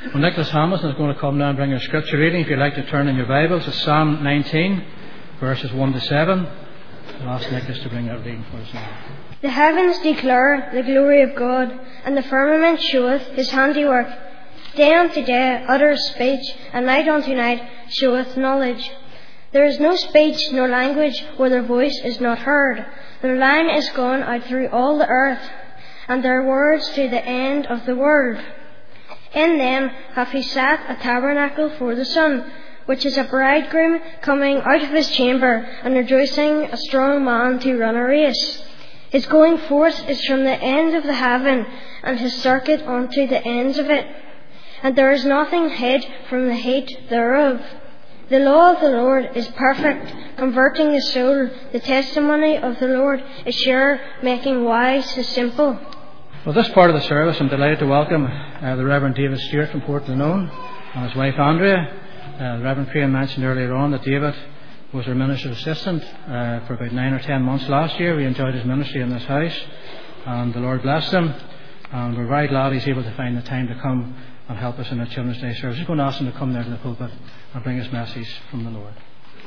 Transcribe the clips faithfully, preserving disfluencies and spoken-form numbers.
Well, Nicholas Hamilton is going to come now and bring a scripture reading. If you'd like to turn in your Bibles to Psalm nineteen, verses one to seven. I'll ask Nicholas to bring that reading for us now. The heavens declare the glory of God, and the firmament showeth his handiwork. Day unto day uttereth speech, and night unto night showeth knowledge. There is no speech nor language where their voice is not heard. Their line is gone out through all the earth, and their words to the end of the world. In them hath he set a tabernacle for the sun, which is a bridegroom coming out of his chamber, and rejoicing a strong man to run a race. His going forth is from the end of the heaven, and his circuit unto the ends of it. And there is nothing hid from the heat thereof. The law of the Lord is perfect, converting the soul. The testimony of the Lord is sure, making wise the simple. Well, this part of the service, I'm delighted to welcome uh, the Reverend David Stewart from Portlanone and his wife Andrea. Uh, the Reverend Crane mentioned earlier on that David was our minister's assistant uh, for about nine or ten months last year. We enjoyed his ministry in this house, and the Lord blessed him. And we're very glad he's able to find the time to come and help us in the Children's Day service. I'm going to ask him to come there to the pulpit and bring his message from the Lord.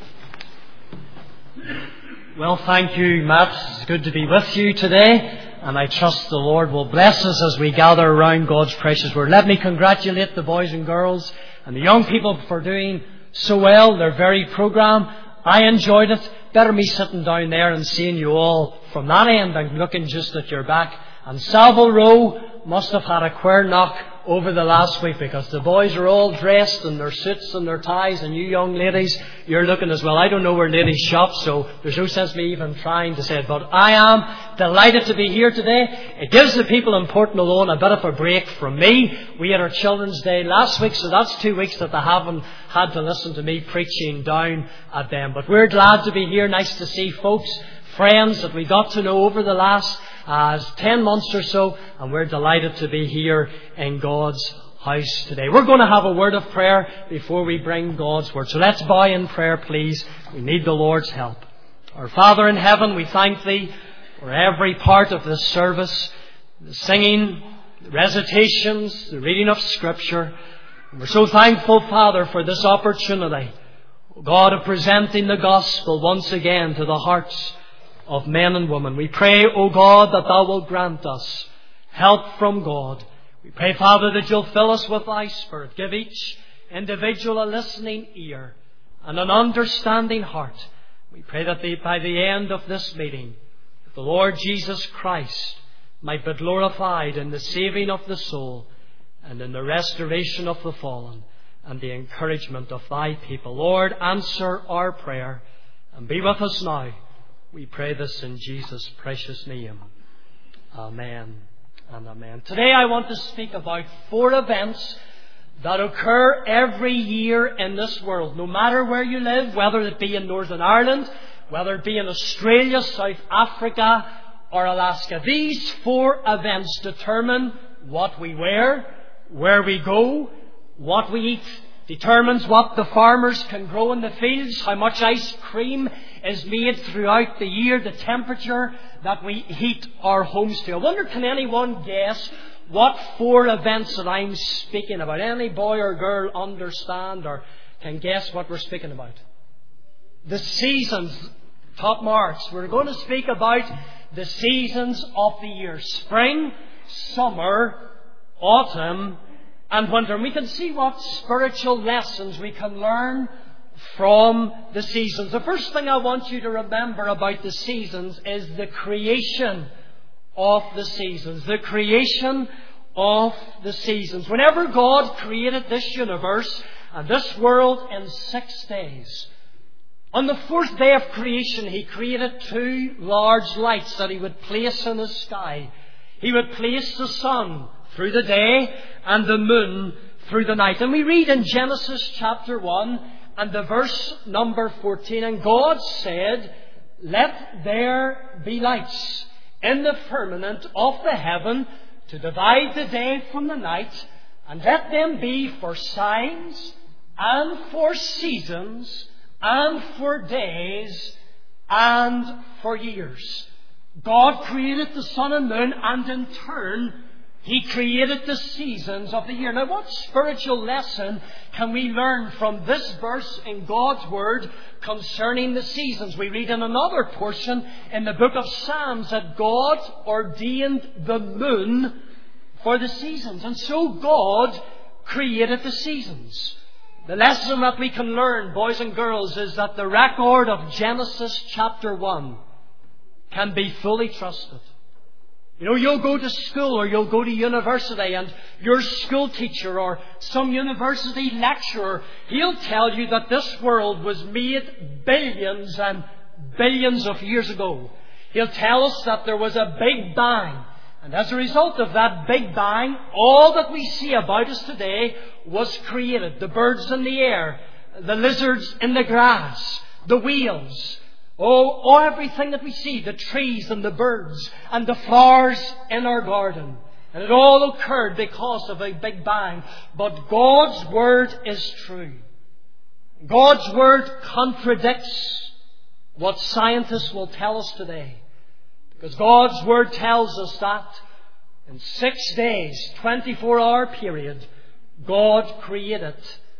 Well, thank you, Matt. It's good to be with you today. And I trust the Lord will bless us as we gather around God's precious word. Let me congratulate the boys and girls and the young people for doing so well. Their very programme. I enjoyed it. Better me sitting down there and seeing you all from that end and looking just at your back. And Savile Row must have had a queer knock over the last week, because the boys are all dressed in their suits and their ties, and you young ladies, you're looking as well. I don't know where ladies shop, so there's no sense me even trying to say it, but I am delighted to be here today. It gives the people in Portlanone a bit of a break from me. We had our Children's Day last week, so that's two weeks that they haven't had to listen to me preaching down at them. But we're glad to be here. Nice to see folks, friends that we got to know over the last uh, ten months or so, and we're delighted to be here in God's house today. We're going to have a word of prayer before we bring God's word. So let's bow in prayer, please. We need the Lord's help. Our Father in heaven, we thank Thee for every part of this service, the singing, the recitations, the reading of Scripture. And we're so thankful, Father, for this opportunity, O God, of presenting the gospel once again to the hearts of men and women. We pray, O God, that Thou wilt grant us help from God. We pray, Father, that You'll fill us with Thy Spirit. Give each individual a listening ear and an understanding heart. We pray that the, by the end of this meeting, that the Lord Jesus Christ might be glorified in the saving of the soul and in the restoration of the fallen and the encouragement of Thy people. Lord, answer our prayer and be with us now. We pray this in Jesus' precious name. Amen and amen. Today I want to speak about four events that occur every year in this world. No matter where you live, whether it be in Northern Ireland, whether it be in Australia, South Africa or Alaska. These four events determine what we wear, where we go, what we eat. Determines what the farmers can grow in the fields, how much ice cream is made throughout the year, the temperature that we heat our homes to. I wonder, can anyone guess what four events that I'm speaking about? Any boy or girl understand or can guess what we're speaking about? The seasons, top marks. We're going to speak about the seasons of the year. Spring, summer, autumn, and winter. And we can see what spiritual lessons we can learn from the seasons. The first thing I want you to remember about the seasons is the creation of the seasons. The creation of the seasons. Whenever God created this universe and this world in six days, on the fourth day of creation, He created two large lights that He would place in the sky. He would place the sun through the day and the moon through the night. And we read in Genesis chapter one and the verse number fourteen, and God said, "Let there be lights in the firmament of the heaven to divide the day from the night, and let them be for signs and for seasons and for days and for years." God created the sun and moon, and in turn He created the seasons of the year. Now, what spiritual lesson can we learn from this verse in God's Word concerning the seasons? We read in another portion in the book of Psalms that God ordained the moon for the seasons. And so God created the seasons. The lesson that we can learn, boys and girls, is that the record of Genesis chapter one can be fully trusted. You know, you'll go to school or you'll go to university, and your school teacher or some university lecturer, he'll tell you that this world was made billions and billions of years ago. He'll tell us that there was a Big Bang. And as a result of that Big Bang, all that we see about us today was created. The birds in the air, the lizards in the grass, the wheels, Oh, oh, everything that we see, the trees and the birds and the flowers in our garden. And it all occurred because of a Big Bang. But God's Word is true. God's Word contradicts what scientists will tell us today. Because God's Word tells us that in six days, twenty-four hour period, God created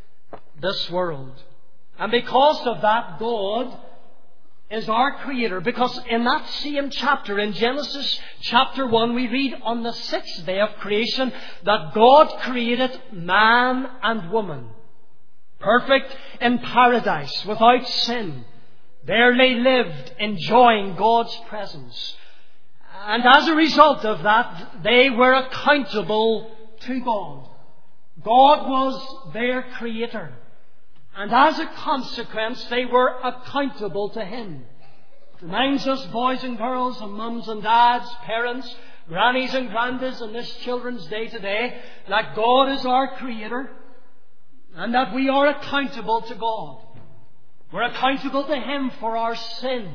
this world. And because of that, God is our Creator, because in that same chapter, in Genesis chapter one, we read on the sixth day of creation that God created man and woman, perfect in paradise, without sin. There they lived, enjoying God's presence. And as a result of that, they were accountable to God. God was their Creator. And as a consequence, they were accountable to Him. It reminds us, boys and girls, and mums and dads, parents, grannies and grandads in this Children's Day today, that God is our Creator and that we are accountable to God. We're accountable to Him for our sin.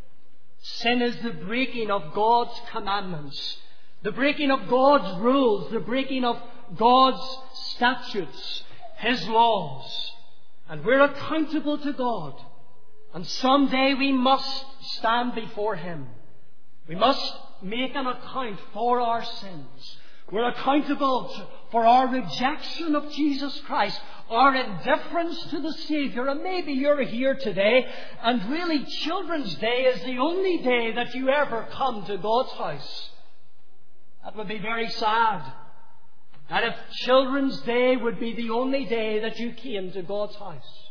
Sin is the breaking of God's commandments, the breaking of God's rules, the breaking of God's statutes, His laws. And we're accountable to God. And someday we must stand before Him. We must make an account for our sins. We're accountable to, for our rejection of Jesus Christ, our indifference to the Saviour. And maybe you're here today, and really Children's Day is the only day that you ever come to God's house. That would be very sad. That if Children's Day would be the only day that you came to God's house.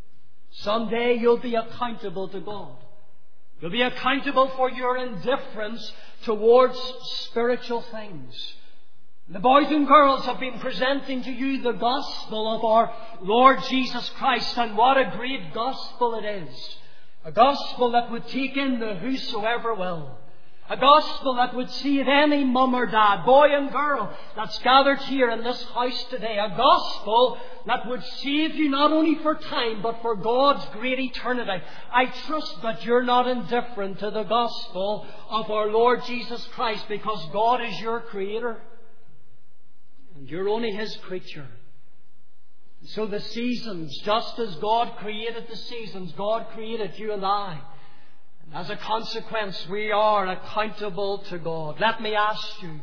Someday you'll be accountable to God. You'll be accountable for your indifference towards spiritual things. The boys and girls have been presenting to you the gospel of our Lord Jesus Christ, and what a great gospel it is. A gospel that would take in the whosoever will. A gospel that would save any mum or dad, boy and girl that's gathered here in this house today. A gospel that would save you not only for time but for God's great eternity. I trust that you're not indifferent to the gospel of our Lord Jesus Christ, because God is your Creator and you're only His creature. So the seasons, just as God created the seasons, God created you and I. As a consequence, we are accountable to God. Let me ask you,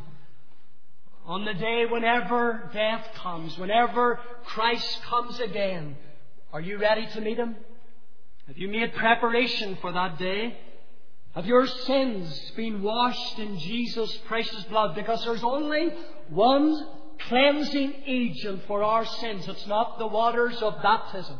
on the day whenever death comes, whenever Christ comes again, are you ready to meet Him? Have you made preparation for that day? Have your sins been washed in Jesus' precious blood? Because there's only one cleansing agent for our sins. It's not the waters of baptism.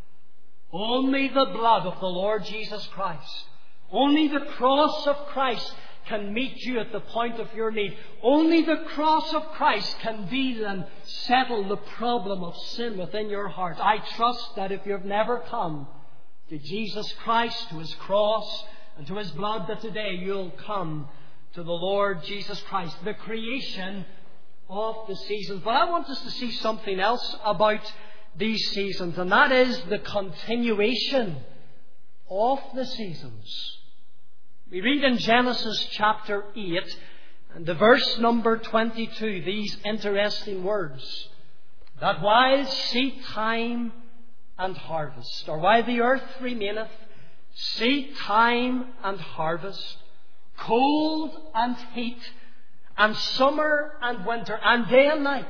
Only the blood of the Lord Jesus Christ. Only the cross of Christ can meet you at the point of your need. Only the cross of Christ can deal and settle the problem of sin within your heart. I trust that if you've never come to Jesus Christ, to His cross and to His blood, that today you'll come to the Lord Jesus Christ, the creation of the seasons. But I want us to see something else about these seasons, and that is the continuation of the seasons. We read in Genesis chapter eight and the verse number twenty-two these interesting words, that while seed time and harvest, or while the earth remaineth, seed time and harvest, cold and heat, and summer and winter, and day and night,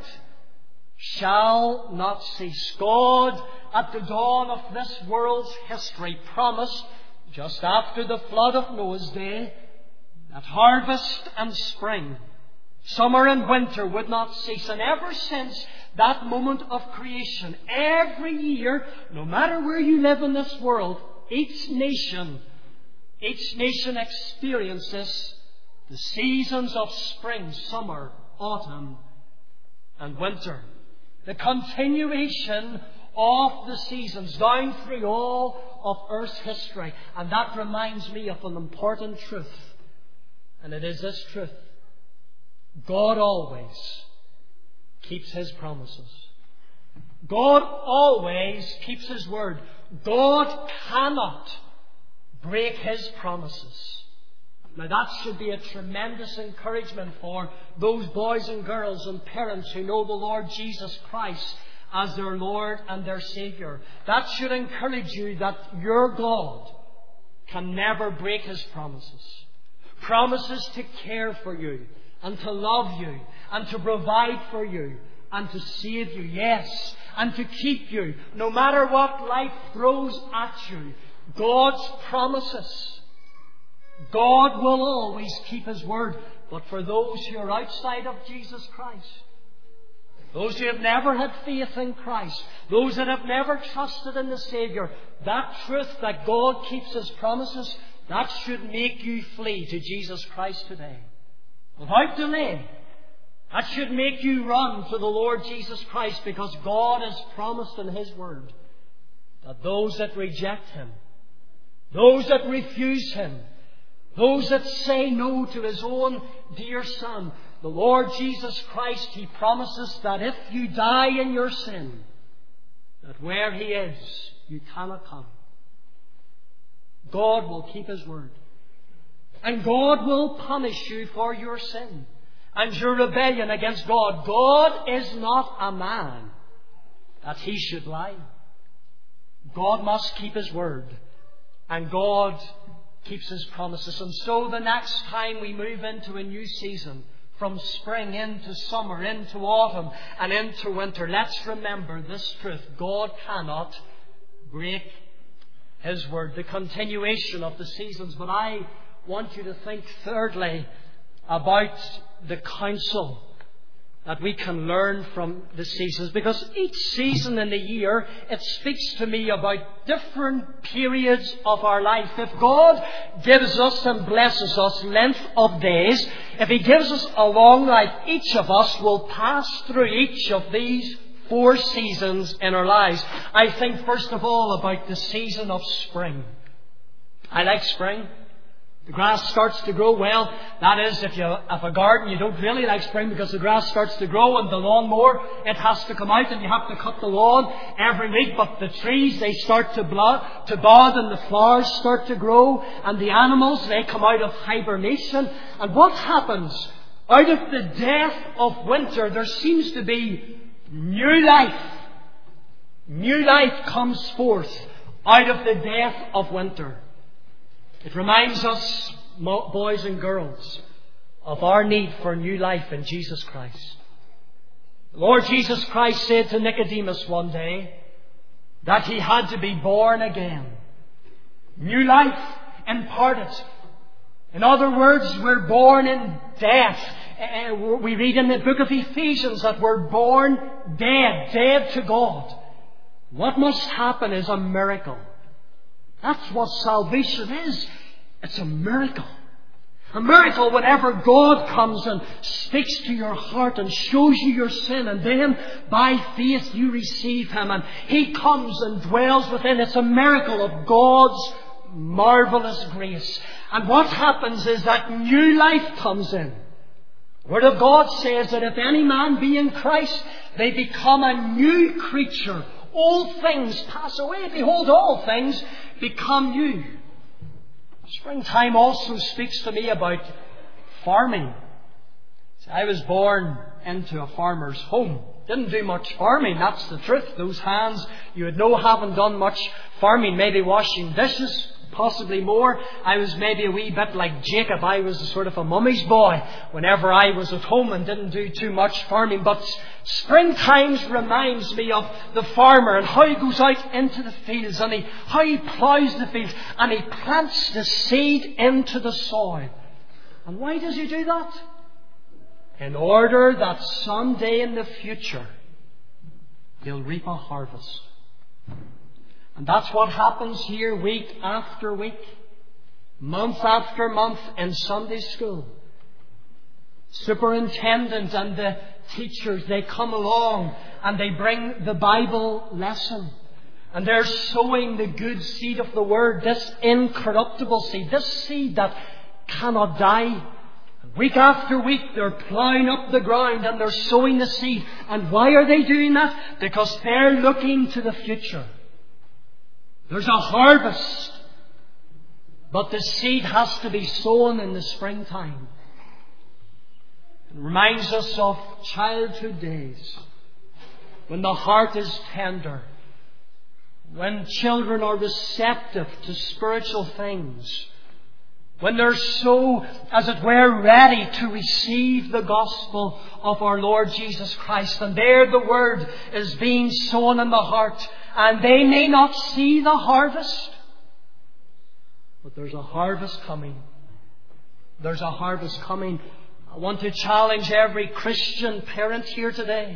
shall not cease. God, at the dawn of this world's history, promised, just after the flood of Noah's day, that harvest and spring, summer and winter would not cease. And ever since that moment of creation, every year, no matter where you live in this world, each nation, each nation experiences the seasons of spring, summer, autumn, and winter. The continuation of the seasons down through all of Earth's history. And that reminds me of an important truth. And it is this truth. God always keeps His promises. God always keeps His word. God cannot break His promises. Now that should be a tremendous encouragement for those boys and girls and parents who know the Lord Jesus Christ as their Lord and their Saviour. That should encourage you that your God can never break His promises. Promises to care for you and to love you and to provide for you and to save you, yes, and to keep you no matter what life throws at you. God's promises. God will always keep His word. But for those who are outside of Jesus Christ, those who have never had faith in Christ, those that have never trusted in the Saviour, that truth that God keeps His promises, that should make you flee to Jesus Christ today. Without delay. That should make you run to the Lord Jesus Christ, because God has promised in His word that those that reject Him, those that refuse Him, those that say no to His own dear Son, the Lord Jesus Christ, He promises that if you die in your sin, that where He is, you cannot come. God will keep His word. And God will punish you for your sin and your rebellion against God. God is not a man that He should lie. God must keep His word. And God keeps His promises. And so the next time we move into a new season, from spring into summer, into autumn, and into winter, let's remember this truth. God cannot break His word. The continuation of the seasons. But I want you to think thirdly about the counsel that we can learn from the seasons. Because each season in the year, it speaks to me about different periods of our life. If God gives us and blesses us length of days, if He gives us a long life, each of us will pass through each of these four seasons in our lives. I think first of all about the season of spring. I like spring. The grass starts to grow. Well, that is, if you have a garden, you don't really like spring because the grass starts to grow and the lawnmower, it has to come out and you have to cut the lawn every week. But the trees, they start to bud, to bud and the flowers start to grow, and the animals, they come out of hibernation. And what happens? Out of the death of winter, there seems to be new life. New life comes forth out of the death of winter. It reminds us, boys and girls, of our need for new life in Jesus Christ. The Lord Jesus Christ said to Nicodemus one day that he had to be born again. New life imparted. In other words, we're born in death. We read in the book of Ephesians that we're born dead, dead to God. What must happen is a miracle. That's what salvation is. It's a miracle. A miracle whenever God comes and speaks to your heart and shows you your sin, and then by faith you receive Him and He comes and dwells within. It's a miracle of God's marvelous grace. And what happens is that new life comes in. The Word of God says that if any man be in Christ, they become a new creature. Old things pass away. Behold, all things become new. Springtime also speaks to me about farming. See, I was born into a farmer's home. Didn't do much farming, that's the truth. Those hands you would know haven't done much farming, maybe washing dishes. possibly more. I was maybe a wee bit like Jacob. I was a sort of a mummy's boy whenever I was at home and didn't do too much farming. But springtime reminds me of the farmer and how he goes out into the fields and he, how he ploughs the fields and he plants the seed into the soil. And why does he do that? In order that someday in the future he'll reap a harvest. And that's what happens here week after week, month after month in Sunday school. Superintendent and the teachers, they come along and they bring the Bible lesson. And they're sowing the good seed of the Word, this incorruptible seed, this seed that cannot die. Week after week, they're ploughing up the ground and they're sowing the seed. And why are they doing that? Because they're looking to the future. There's a harvest, but the seed has to be sown in the springtime. It reminds us of childhood days, when the heart is tender, when children are receptive to spiritual things, when they're so, as it were, ready to receive the gospel of our Lord Jesus Christ. And there the word is being sown in the heart. And they may not see the harvest, but there's a harvest coming. There's a harvest coming. I want to challenge every Christian parent here today.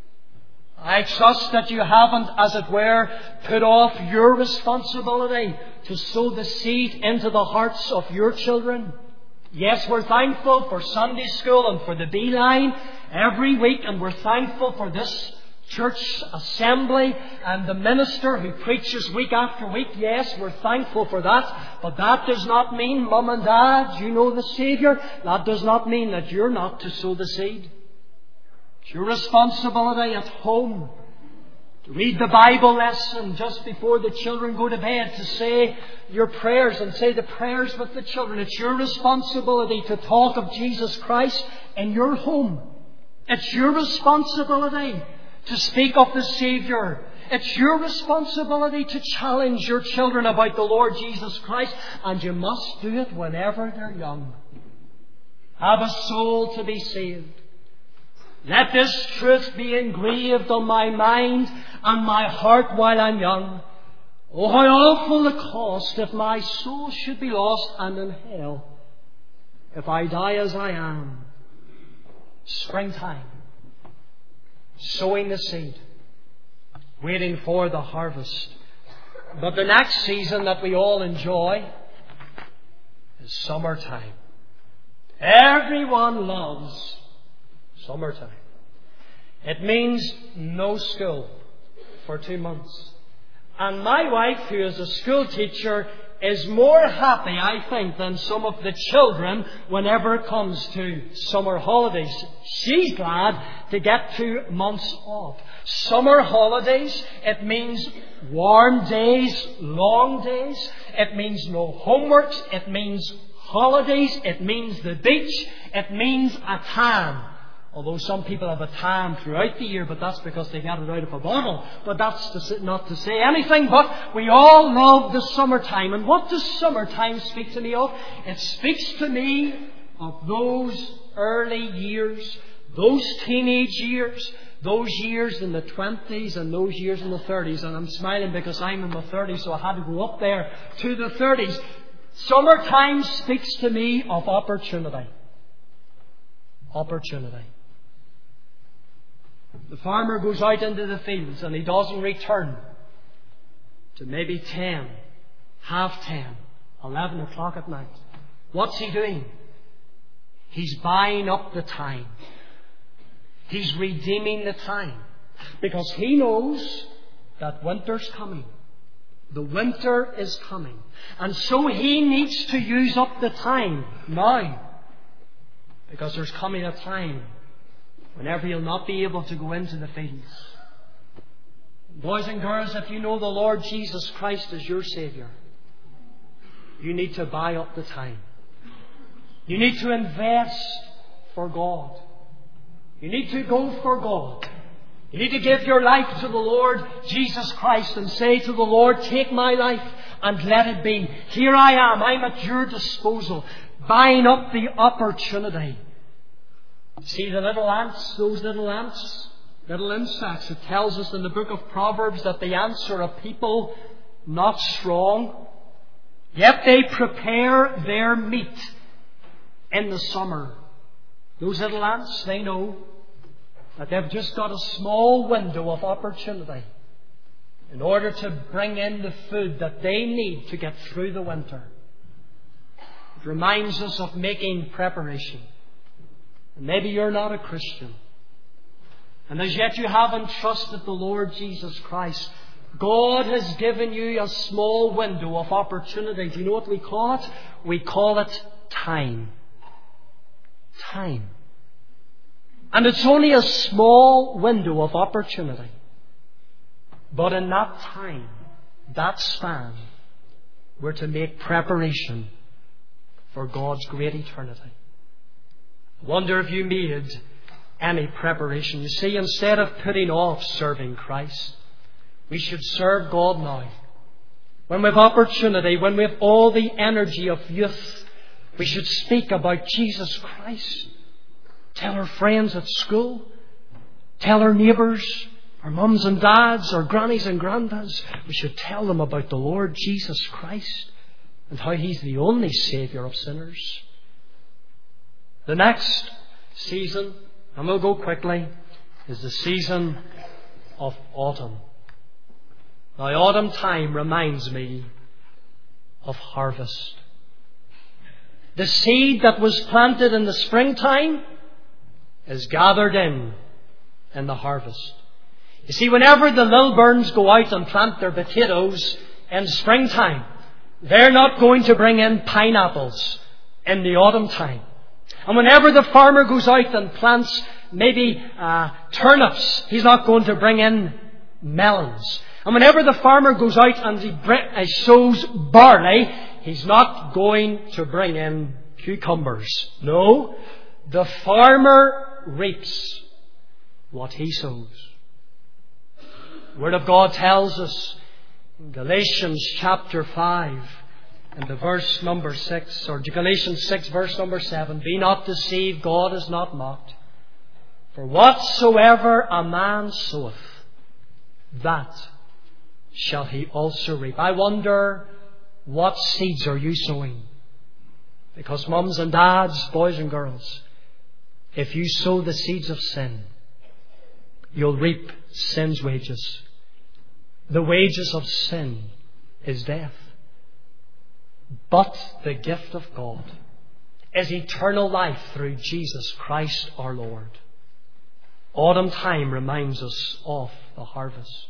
I trust that you haven't, as it were, put off your responsibility to sow the seed into the hearts of your children. Yes, we're thankful for Sunday school and for the Beeline every week, and we're thankful for this church assembly and the minister who preaches week after week. Yes, we're thankful for that. But that does not mean, Mum and Dad, you know the Saviour. That does not mean that you're not to sow the seed. It's your responsibility at home to read the Bible lesson just before the children go to bed, to say your prayers and say the prayers with the children. It's your responsibility to talk of Jesus Christ in your home. It's your responsibility to speak of the Saviour. It's your responsibility to challenge your children about the Lord Jesus Christ, and you must do it whenever they're young. Have a soul to be saved. Let this truth be engraved on my mind and my heart while I'm young. Oh, how awful the cost if my soul should be lost and in hell, if I die as I am. Springtime. Sowing the seed, waiting for the harvest. But the next season that we all enjoy is summertime. Everyone loves summertime. It means no school for two months. And my wife, who is a school teacher, is more happy, I think, than some of the children whenever it comes to summer holidays. She's glad to get two months off. Summer holidays, it means warm days, long days. It means no homeworks. It means holidays. It means the beach. It means a tan. Although some people have a tan throughout the year, but that's because they get it out of a bottle. But that's to say, not to say anything, but we all love the summertime. And what does summertime speak to me of? It speaks to me of those early years, those teenage years, those years in the twenties and those years in the thirties. And I'm smiling because I'm in my thirties, so I had to go up there to the thirties. Summertime speaks to me of opportunity. Opportunity. The farmer goes out into the fields and he doesn't return to maybe ten, half ten, eleven o'clock at night. What's he doing? He's buying up the time. He's redeeming the time. Because he knows that winter's coming. The winter is coming. And so he needs to use up the time now. Because there's coming a time whenever you'll not be able to go into the fields. Boys and girls, if you know the Lord Jesus Christ as your Saviour, you need to buy up the time. You need to invest for God. You need to go for God. You need to give your life to the Lord Jesus Christ and say to the Lord, take my life and let it be. Here I am. I'm at your disposal. Buying up the opportunity. See the little ants, those little ants, little insects. It tells us in the book of Proverbs that the ants are a people not strong, yet they prepare their meat in the summer. Those little ants, they know that they've just got a small window of opportunity in order to bring in the food that they need to get through the winter. It reminds us of making preparation. And maybe you're not a Christian, and as yet you haven't trusted the Lord Jesus Christ. God has given you a small window of opportunity. Do you know what we call it? We call it time. Time. And it's only a small window of opportunity. But in that time, that span, we're to make preparation for God's great eternity. I wonder if you made any preparation. You see, instead of putting off serving Christ, we should serve God now. When we have opportunity, when we have all the energy of youth, we should speak about Jesus Christ. Tell our friends at school. Tell our neighbours, our mums and dads, our grannies and granddads. We should tell them about the Lord Jesus Christ and how He's the only Saviour of sinners. The next season, and we'll go quickly, is the season of autumn. Now, autumn time reminds me of harvest. The seed that was planted in the springtime is gathered in in the harvest. You see, whenever the Lilburns go out and plant their potatoes in springtime, they're not going to bring in pineapples in the autumn time. And whenever the farmer goes out and plants maybe uh, turnips, he's not going to bring in melons. And whenever the farmer goes out and he uh, sows barley, he's not going to bring in cucumbers. No, the farmer reaps what he sows. The Word of God tells us in Galatians chapter five, and the verse number six, or Galatians six, verse number seven, be not deceived, God is not mocked. For whatsoever a man soweth, that shall he also reap. I wonder, what seeds are you sowing? Because mums and dads, boys and girls, if you sow the seeds of sin, you'll reap sin's wages. The wages of sin is death. But the gift of God is eternal life through Jesus Christ our Lord. Autumn time reminds us of the harvest.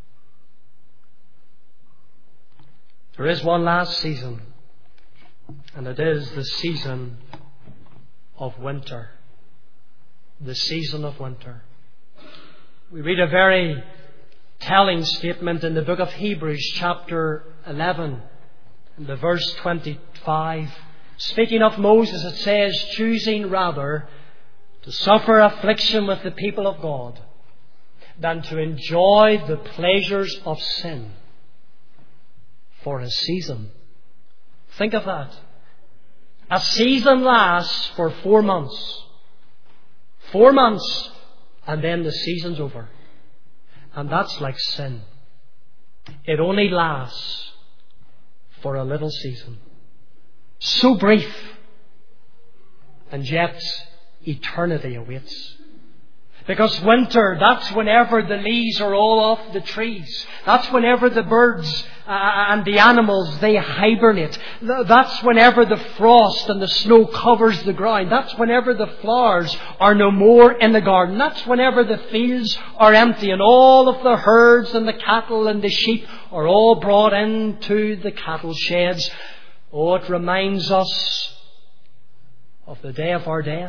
There is one last season, and it is the season of winter. The season of winter. We read a very telling statement in the book of Hebrews chapter eleven, in the verse twenty-five. Speaking of Moses, it says, choosing rather to suffer affliction with the people of God than to enjoy the pleasures of sin for a season. Think of that. A season lasts for four months. Four months, and then the season's over. And that's like sin. It only lasts for a little season. So brief. And yet, eternity awaits. Because winter, that's whenever the leaves are all off the trees. That's whenever the birds uh, and the animals, they hibernate. That's whenever the frost and the snow covers the ground. That's whenever the flowers are no more in the garden. That's whenever the fields are empty and all of the herds and the cattle and the sheep are all brought into the cattle sheds. Oh, it reminds us of the day of our death.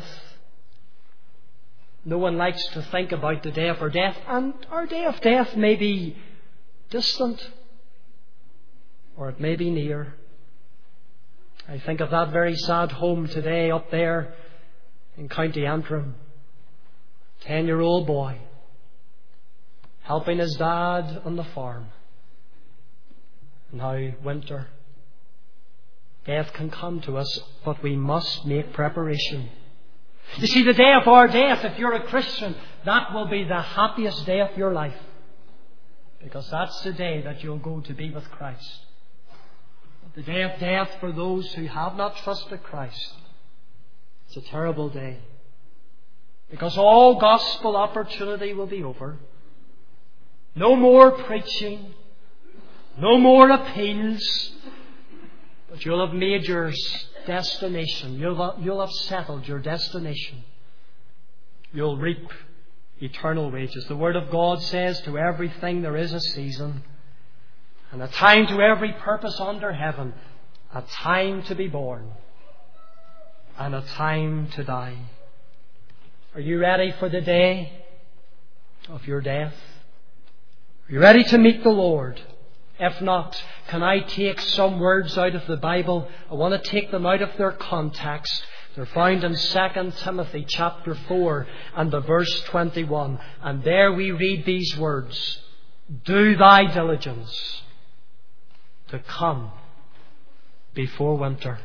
No one likes to think about the day of our death, and our day of death may be distant, or it may be near. I think of that very sad home today up there in County Antrim. Ten-year-old boy helping his dad on the farm. Now, winter. Death can come to us, but we must make preparation. You see, the day of our death, if you're a Christian, that will be the happiest day of your life. Because that's the day that you'll go to be with Christ. But the day of death for those who have not trusted Christ, it's a terrible day. Because all gospel opportunity will be over. No more preaching. No more appeals. But you'll have made your destination. You'll have, you'll have settled your destination. You'll reap eternal wages. The Word of God says, to everything there is a season, and a time to every purpose under heaven, a time to be born, and a time to die. Are you ready for the day of your death? Are you ready to meet the Lord? If not, can I take some words out of the Bible? I want to take them out of their context. They're found in Second Timothy chapter four and the verse twenty-one. And there we read these words. Do thy diligence to come before winter.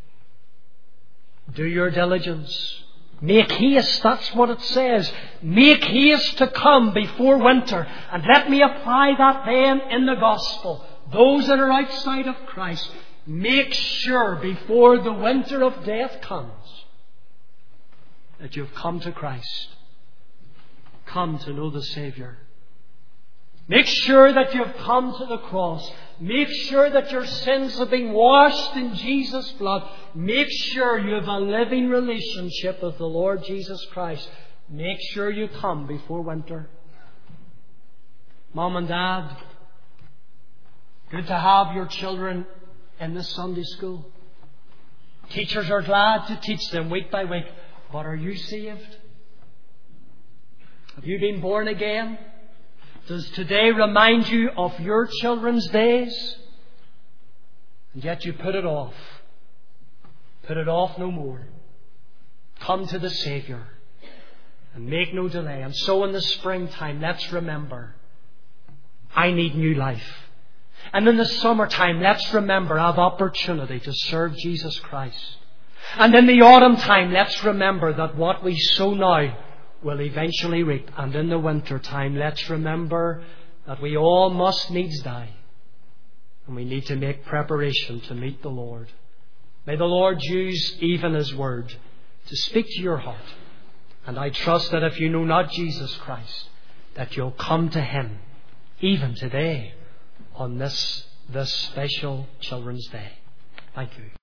Do your diligence. Make haste, that's what it says. Make haste to come before winter. And let me apply that then in the gospel. Those that are outside of Christ, make sure before the winter of death comes that you've come to Christ. Come to know the Saviour. Make sure that you've come to the cross. Make sure that your sins have been washed in Jesus' blood. Make sure you have a living relationship with the Lord Jesus Christ. Make sure you come before winter. Mom and Dad, good to have your children in this Sunday school. Teachers are glad to teach them week by week. But are you saved? Have you been born again? Does today remind you of your children's days? And yet you put it off. Put it off no more. Come to the Saviour and make no delay. And so in the springtime, let's remember, I need new life. And in the summertime, let's remember I have opportunity to serve Jesus Christ. And in the autumn time, let's remember that what we sow now will eventually reap. And in the winter time, let's remember that we all must needs die. And we need to make preparation to meet the Lord. May the Lord use even His Word to speak to your heart. And I trust that if you know not Jesus Christ, that you'll come to Him even today on this, this special Children's Day. Thank you.